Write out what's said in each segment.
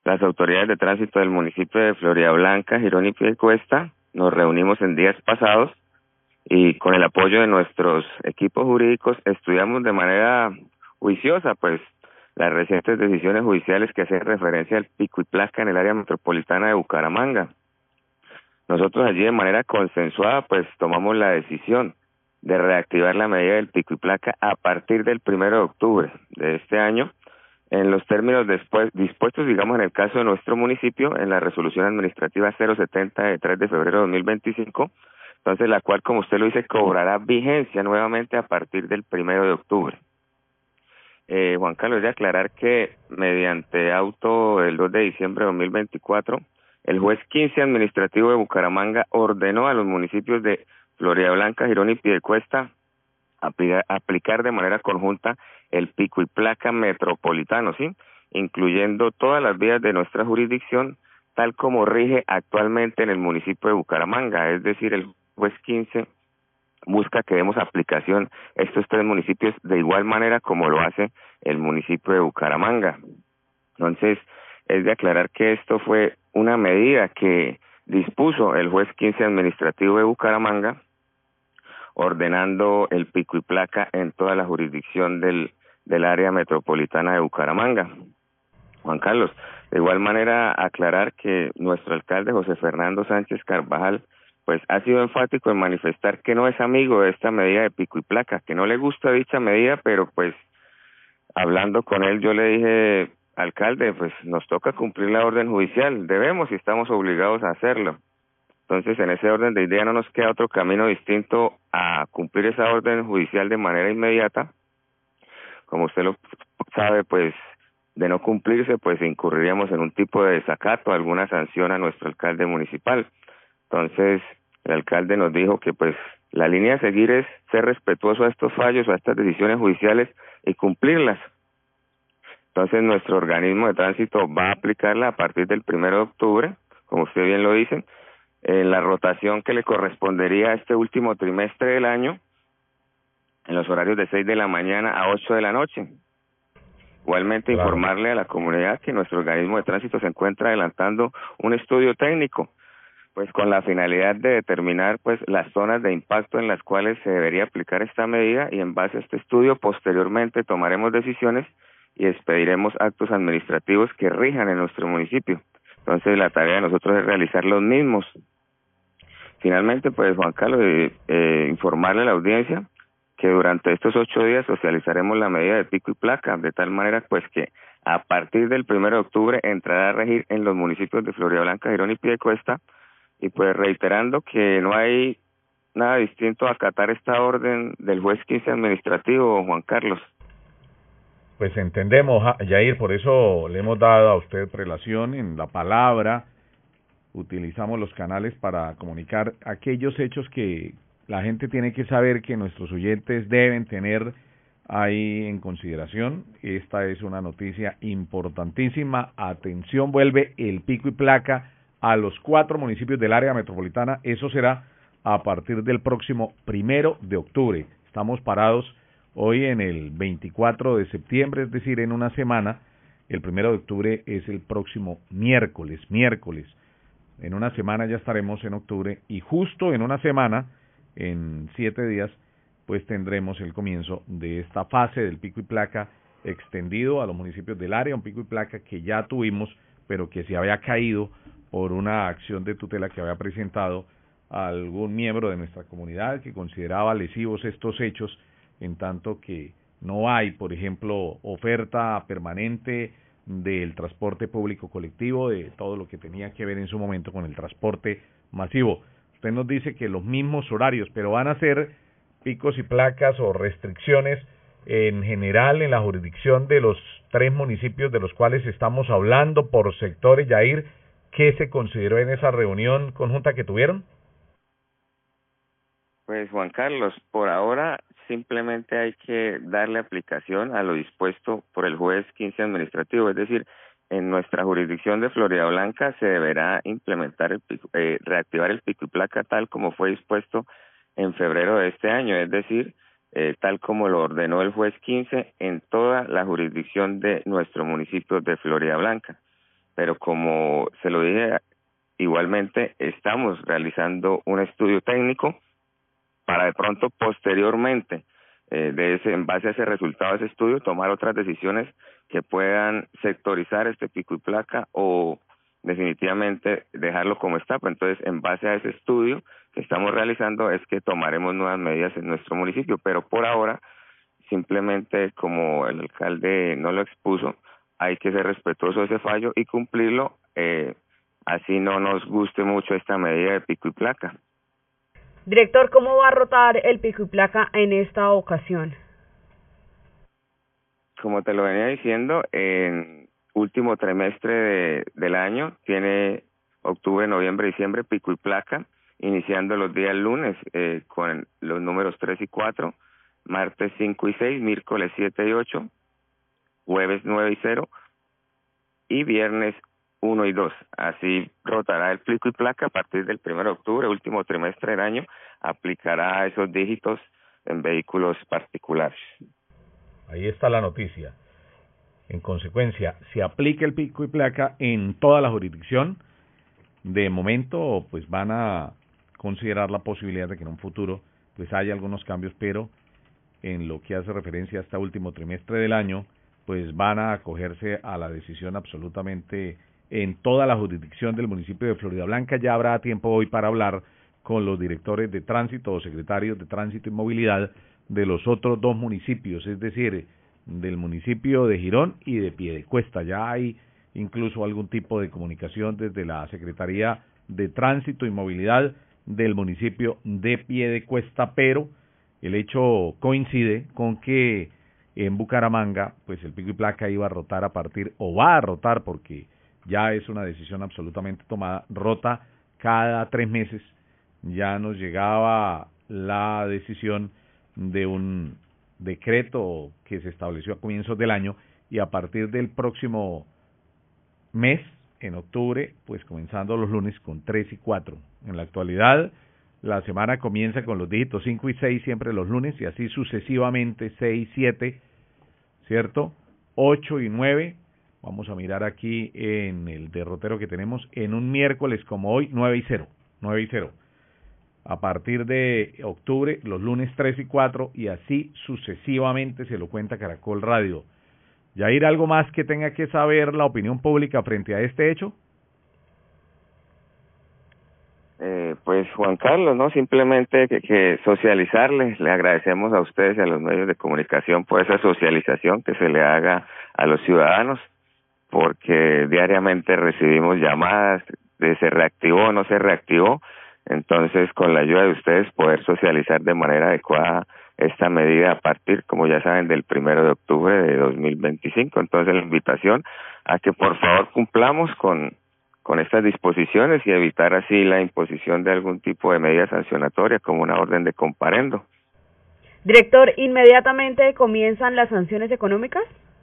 las autoridades de tránsito del municipio de Floridablanca, Girón y Piedecuesta nos reunimos en días pasados y con el apoyo de nuestros equipos jurídicos estudiamos de manera juiciosa pues las recientes decisiones judiciales que hacen referencia al pico y placa en el área metropolitana de Bucaramanga. Nosotros allí de manera consensuada pues tomamos la decisión de reactivar la medida del pico y placa a partir del 1 de octubre de este año, en los términos dispuestos, digamos, en el caso de nuestro municipio, en la resolución administrativa 070 de 3 de febrero de 2025, entonces la cual, como usted lo dice, cobrará vigencia nuevamente a partir del 1 de octubre. Juan Carlos, de aclarar que mediante auto del 2 de diciembre de 2024, el juez 15 administrativo de Bucaramanga ordenó a los municipios de Floridablanca, Girón y Piedecuesta aplicar de manera conjunta el pico y placa metropolitano, ¿sí? Incluyendo todas las vías de nuestra jurisdicción, tal como rige actualmente en el municipio de Bucaramanga, es decir, el juez 15 busca que demos aplicación a estos tres municipios de igual manera como lo hace el municipio de Bucaramanga. Entonces, es de aclarar que esto fue una medida que dispuso el juez 15 administrativo de Bucaramanga, ordenando el pico y placa en toda la jurisdicción del área metropolitana de Bucaramanga. Juan Carlos, de igual manera aclarar que nuestro alcalde José Fernando Sánchez Carvajal pues ha sido enfático en manifestar que no es amigo de esta medida de pico y placa, que no le gusta dicha medida, pero pues hablando con él yo le dije, alcalde, pues nos toca cumplir la orden judicial, debemos y estamos obligados a hacerlo. Entonces, en ese orden de idea no nos queda otro camino distinto a cumplir esa orden judicial de manera inmediata. Como usted lo sabe, pues, de no cumplirse, pues incurriríamos en un tipo de desacato, alguna sanción a nuestro alcalde municipal. Entonces, el alcalde nos dijo que, pues, la línea a seguir es ser respetuoso a estos fallos, a estas decisiones judiciales y cumplirlas. Entonces, nuestro organismo de tránsito va a aplicarla a partir del 1 de octubre, como usted bien lo dice, en la rotación que le correspondería a este último trimestre del año, en los horarios de 6 de la mañana a 8 de la noche. Igualmente informarle a la comunidad que nuestro organismo de tránsito se encuentra adelantando un estudio técnico, pues con la finalidad de determinar pues las zonas de impacto en las cuales se debería aplicar esta medida y en base a este estudio posteriormente tomaremos decisiones y expediremos actos administrativos que rijan en nuestro municipio. Entonces la tarea de nosotros es realizar los mismos. Finalmente, pues Juan Carlos, informarle a la audiencia que durante estos 8 días socializaremos la medida de pico y placa, de tal manera pues que a partir del 1 de octubre entrará a regir en los municipios de Floridablanca, Girón y Piedecuesta, y pues reiterando que no hay nada distinto a acatar esta orden del juez 15 administrativo, Juan Carlos. Pues entendemos, Yair, por eso le hemos dado a usted prelación en la palabra, utilizamos los canales para comunicar aquellos hechos que la gente tiene que saber, que nuestros oyentes deben tener ahí en consideración. Esta es una noticia importantísima. Atención, vuelve el pico y placa a los 4 municipios del área metropolitana. Eso será a partir del próximo 1 de octubre. Estamos parados hoy en el 24 de septiembre, es decir, en una semana. El 1 de octubre es el próximo miércoles. En una semana ya estaremos en octubre y justo en una semana, en 7 días, pues tendremos el comienzo de esta fase del pico y placa extendido a los municipios del área, un pico y placa que ya tuvimos, pero que se había caído por una acción de tutela que había presentado algún miembro de nuestra comunidad que consideraba lesivos estos hechos, en tanto que no hay, por ejemplo, oferta permanente del transporte público colectivo, de todo lo que tenía que ver en su momento con el transporte masivo. Usted nos dice que los mismos horarios, pero van a ser picos y placas o restricciones en general en la jurisdicción de los 3 municipios de los cuales estamos hablando por sectores. Yair, ¿qué se consideró en esa reunión conjunta que tuvieron? Pues Juan Carlos, por ahora simplemente hay que darle aplicación a lo dispuesto por el juez 15 administrativo, es decir, en nuestra jurisdicción de Floridablanca se deberá implementar reactivar el pico y placa tal como fue dispuesto en febrero de este año, es decir, tal como lo ordenó el juez 15 en toda la jurisdicción de nuestro municipio de Floridablanca. pero como se lo dije, igualmente estamos realizando un estudio técnico para de pronto posteriormente, en base a ese resultado de ese estudio, tomar otras decisiones que puedan sectorizar este pico y placa o definitivamente dejarlo como está. Pues entonces, en base a ese estudio que estamos realizando es que tomaremos nuevas medidas en nuestro municipio, pero por ahora, simplemente como el alcalde no lo expuso, hay que ser respetuoso de ese fallo y cumplirlo, así no nos guste mucho esta medida de pico y placa. Director, ¿cómo va a rotar el pico y placa en esta ocasión? Como te lo venía diciendo, en último trimestre del año tiene octubre, noviembre, diciembre, pico y placa, iniciando los días lunes con los números 3 y 4, martes 5 y 6, miércoles 7 y 8, jueves 9 y 0 y viernes 1 y 2. Así rotará el pico y placa a partir del 1 de octubre, último trimestre del año, aplicará esos dígitos en vehículos particulares. Ahí está la noticia. En consecuencia, se aplica el pico y placa en toda la jurisdicción. De momento, pues van a considerar la posibilidad de que en un futuro pues haya algunos cambios, pero en lo que hace referencia a este último trimestre del año, pues van a acogerse a la decisión absolutamente en toda la jurisdicción del municipio de Floridablanca. Ya habrá tiempo hoy para hablar con los directores de tránsito o secretarios de tránsito y movilidad de los otros dos municipios, es decir, del municipio de Girón y de Piedecuesta. Ya hay incluso algún tipo de comunicación desde la Secretaría de Tránsito y Movilidad del municipio de Piedecuesta, pero el hecho coincide con que en Bucaramanga, pues el pico y placa iba a rotar a partir, o va a rotar, porque ya es una decisión absolutamente tomada, rota cada 3 meses. Ya nos llegaba la decisión de un decreto que se estableció a comienzos del año, y a partir del próximo mes, en octubre, pues comenzando los lunes con 3 y 4. En la actualidad, la semana comienza con los dígitos 5 y 6 siempre los lunes, y así sucesivamente 6, 7, ¿cierto? 8 y 9, vamos a mirar aquí en el derrotero que tenemos, en un miércoles como hoy, 9 y 0, 9 y 0. A partir de octubre, los lunes 3 y 4, y así sucesivamente, se lo cuenta Caracol Radio. Yair, ¿algo más que tenga que saber la opinión pública frente a este hecho? Pues Juan Carlos, no, simplemente que socializarles, le agradecemos a ustedes y a los medios de comunicación por esa socialización que se le haga a los ciudadanos, porque diariamente recibimos llamadas de se reactivó o no se reactivó. Entonces, con la ayuda de ustedes, poder socializar de manera adecuada esta medida a partir, como ya saben, del 1 de octubre de 2025. Entonces, la invitación a que por favor cumplamos con estas disposiciones y evitar así la imposición de algún tipo de medida sancionatoria como una orden de comparendo. Director, ¿inmediatamente comienzan las sanciones económicas?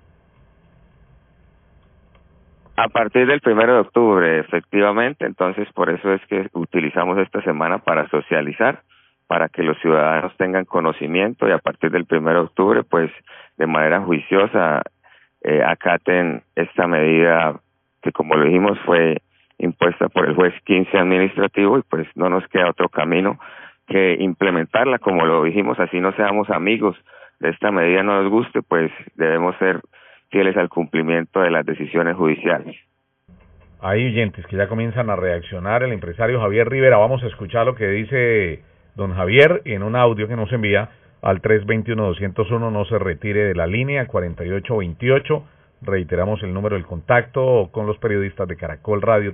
A partir del 1 de octubre, efectivamente. Entonces, por eso es que utilizamos esta semana para socializar, para que los ciudadanos tengan conocimiento y a partir del 1 de octubre, pues, de manera juiciosa, acaten esta medida que, como lo dijimos, fue impuesta por el juez 15 administrativo, y pues no nos queda otro camino que implementarla. Como lo dijimos, así no seamos amigos de esta medida, no nos guste, pues debemos ser fieles al cumplimiento de las decisiones judiciales. Hay oyentes que ya comienzan a reaccionar. El empresario Javier Rivera, vamos a escuchar lo que dice don Javier en un audio que nos envía al 321-201. No se retire de la línea, 4828. Reiteramos el número del contacto con los periodistas de Caracol Radio,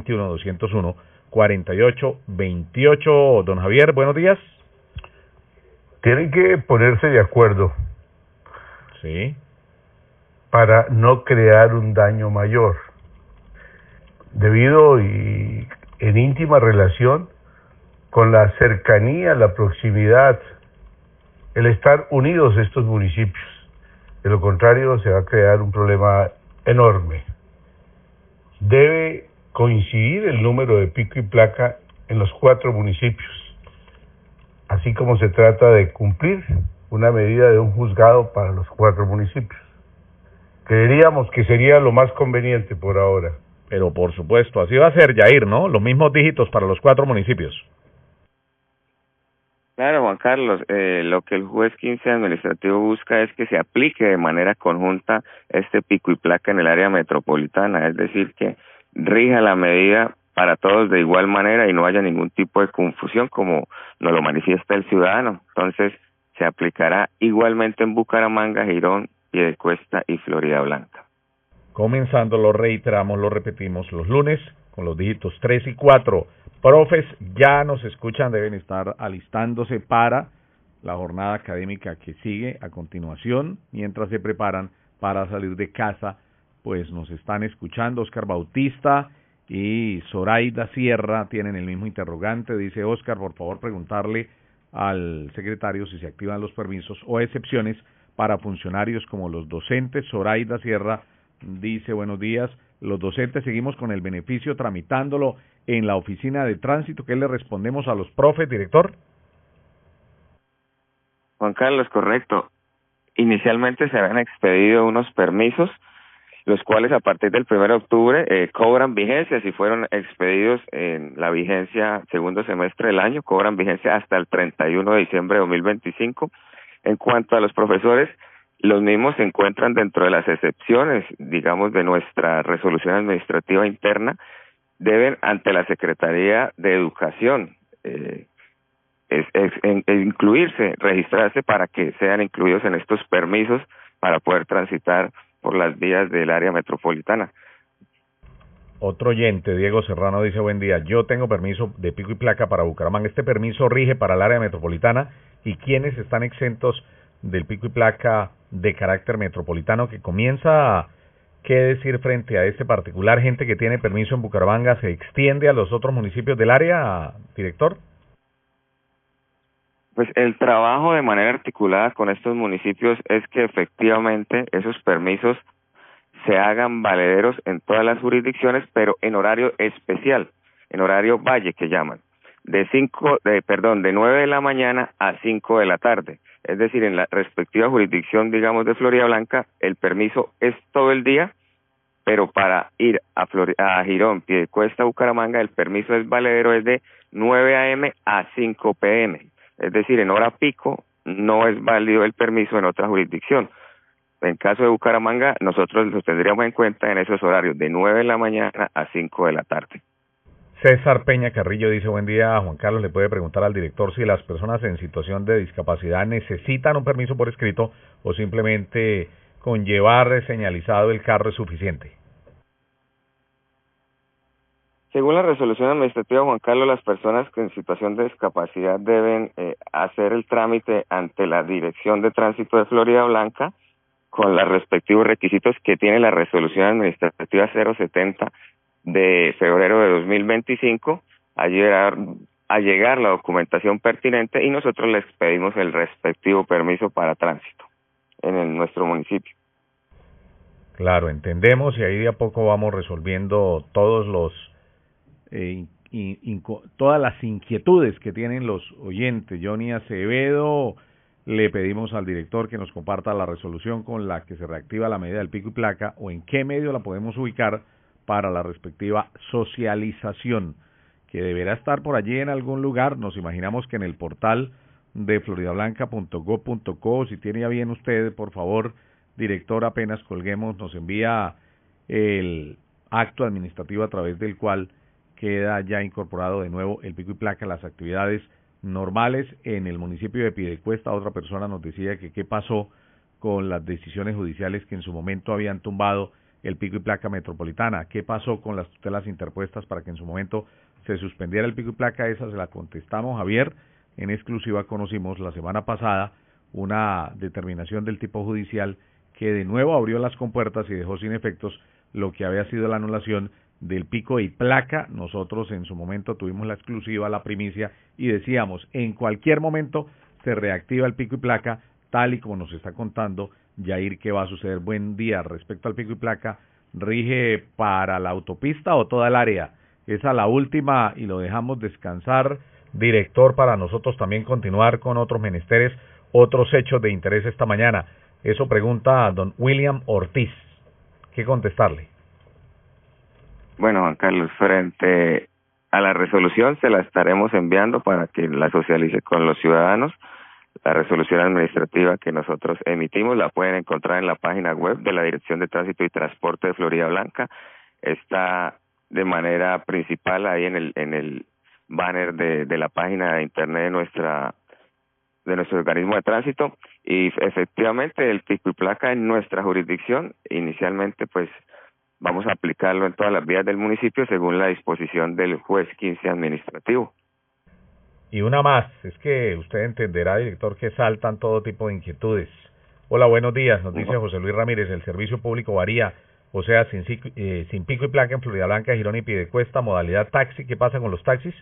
321-201-4828. Don Javier, buenos días. Tienen que ponerse de acuerdo. Sí. Para no crear un daño mayor, debido y en íntima relación con la cercanía, la proximidad, el estar unidos estos municipios. De lo contrario, se va a crear un problema enorme. Debe coincidir el número de pico y placa en los 4 municipios, así como se trata de cumplir una medida de un juzgado para los 4 municipios. Creeríamos que sería lo más conveniente por ahora, Pero por supuesto, así va a ser, Yair, ¿no? Los mismos dígitos para los 4 municipios. Claro, Juan Carlos, lo que el juez 15 administrativo busca es que se aplique de manera conjunta este pico y placa en el área metropolitana, es decir, que rija la medida para todos de igual manera y no haya ningún tipo de confusión como nos lo manifiesta el ciudadano. Entonces, se aplicará igualmente en Bucaramanga, Girón, Piedecuesta y Florida Blanca. Comenzando, lo reiteramos, lo repetimos, los lunes con los dígitos 3 y 4. Profes, ya nos escuchan, deben estar alistándose para la jornada académica que sigue a continuación, mientras se preparan para salir de casa, pues nos están escuchando. Oscar Bautista y Zoraida Sierra tienen el mismo interrogante. Dice Oscar, por favor preguntarle al secretario si se activan los permisos o excepciones para funcionarios como los docentes. Zoraida Sierra dice, buenos días, los docentes seguimos con el beneficio tramitándolo en la oficina de tránsito. ¿Qué le respondemos a los profes, director? Juan Carlos, correcto. Inicialmente se habían expedido unos permisos, los cuales a partir del 1 de octubre cobran vigencia. Si fueron expedidos en la vigencia segundo semestre del año, cobran vigencia hasta el 31 de diciembre de 2025. En cuanto a los profesores, los mismos se encuentran dentro de las excepciones, digamos, de nuestra resolución administrativa interna, deben ante la Secretaría de Educación incluirse, registrarse para que sean incluidos en estos permisos para poder transitar por las vías del área metropolitana. Otro oyente, Diego Serrano, dice, buen día, yo tengo permiso de pico y placa para Bucaramanga. ¿Este permiso rige para el área metropolitana? ¿Y quiénes están exentos del pico y placa de carácter metropolitano que comienza? ¿Qué decir frente a este particular? Gente que tiene permiso en Bucaramanga, ¿se extiende a los otros municipios del área, director? Pues el trabajo de manera articulada con estos municipios es que efectivamente esos permisos se hagan valederos en todas las jurisdicciones, pero en horario especial, en horario valle que llaman, de 9 de la mañana a 5 de la tarde. Es decir, en la respectiva jurisdicción, digamos, de Florida Blanca, el permiso es todo el día, pero para ir a Girón, Piedecuesta, Bucaramanga, el permiso es valedero, es de 9 a.m. a 5 p.m. Es decir, en hora pico no es válido el permiso en otra jurisdicción. En caso de Bucaramanga, nosotros los tendríamos en cuenta en esos horarios, de 9 de la mañana a 5 de la tarde. César Peña Carrillo dice, buen día, Juan Carlos, le puede preguntar al director si las personas en situación de discapacidad necesitan un permiso por escrito o simplemente con llevar señalizado el carro es suficiente. Según la resolución administrativa, Juan Carlos, las personas en situación de discapacidad deben hacer el trámite ante la Dirección de Tránsito de Florida Blanca con los respectivos requisitos que tiene la resolución administrativa 070 de febrero de 2025, a llegar la documentación pertinente y nosotros les pedimos el respectivo permiso para tránsito en nuestro municipio. Claro, entendemos y ahí de a poco vamos resolviendo todos los todas las inquietudes que tienen los oyentes. Johnny Acevedo, le pedimos al director que nos comparta la resolución con la que se reactiva la medida del pico y placa o en qué medio la podemos ubicar para la respectiva socialización, que deberá estar por allí en algún lugar. Nos imaginamos que en el portal de floridablanca.gov.co, si tiene a bien usted, por favor, director, apenas colguemos, nos envía el acto administrativo a través del cual queda ya incorporado de nuevo el pico y placa, las actividades normales en el municipio de Piedecuesta. Otra persona nos decía que qué pasó con las decisiones judiciales que en su momento habían tumbado el pico y placa metropolitana, qué pasó con las tutelas interpuestas para que en su momento se suspendiera el pico y placa. Esa se la contestamos, Javier, en exclusiva. Conocimos la semana pasada una determinación del tipo judicial que de nuevo abrió las compuertas y dejó sin efectos lo que había sido la anulación del pico y placa. Nosotros en su momento tuvimos la exclusiva, la primicia, y decíamos, en cualquier momento se reactiva el pico y placa, tal y como nos está contando Yair, ¿qué va a suceder? Buen día. Respecto al pico y placa, ¿rige para la autopista o toda el área? Esa la última y lo dejamos descansar, director, para nosotros también continuar con otros menesteres, otros hechos de interés esta mañana. Eso pregunta a don William Ortiz. ¿Qué contestarle? Bueno, Juan Carlos, frente a la resolución se la estaremos enviando para que la socialice con los ciudadanos. La resolución administrativa que nosotros emitimos la pueden encontrar en la página web de la Dirección de Tránsito y Transporte de Florida Blanca. Está de manera principal ahí en el banner de la página de internet de nuestro organismo de tránsito, y efectivamente el pico y placa en nuestra jurisdicción inicialmente pues vamos a aplicarlo en todas las vías del municipio según la disposición del juez 15 administrativo. Y una más, es que usted entenderá, director, que saltan todo tipo de inquietudes. Hola, buenos días, nos dice José Luis Ramírez, el servicio público varía, o sea, sin pico y placa en Florida Blanca, Girón y Piedecuesta, modalidad taxi. ¿Qué pasa con los taxis?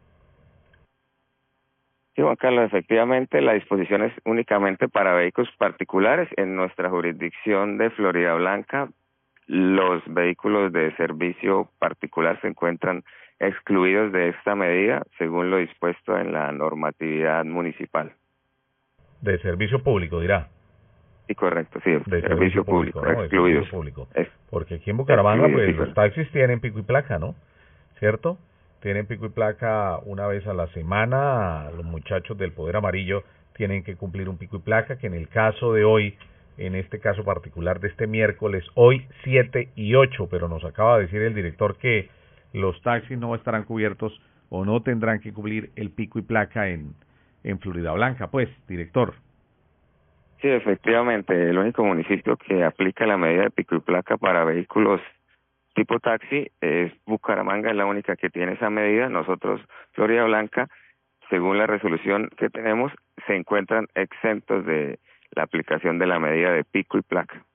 Sí, Juan Carlos, efectivamente la disposición es únicamente para vehículos particulares. En nuestra jurisdicción de Florida Blanca, los vehículos de servicio particular se encuentran excluidos de esta medida según lo dispuesto en la normatividad municipal. De servicio público, dirá. Sí, correcto, sí, De servicio público, ¿no? excluidos. De servicio público. Porque aquí en Bucaramanga, pues sí, los taxis tienen pico y placa, ¿no? ¿Cierto? Tienen pico y placa una vez a la semana. Los muchachos del Poder Amarillo tienen que cumplir un pico y placa, que en el caso de hoy, en este caso particular de este miércoles, hoy 7 y 8, pero nos acaba de decir el director que los taxis no estarán cubiertos o no tendrán que cumplir el pico y placa en Florida Blanca. Pues, director. Sí, efectivamente, el único municipio que aplica la medida de pico y placa para vehículos tipo taxi es Bucaramanga, es la única que tiene esa medida. Nosotros, Florida Blanca, según la resolución que tenemos, se encuentran exentos de la aplicación de la medida de pico y placa.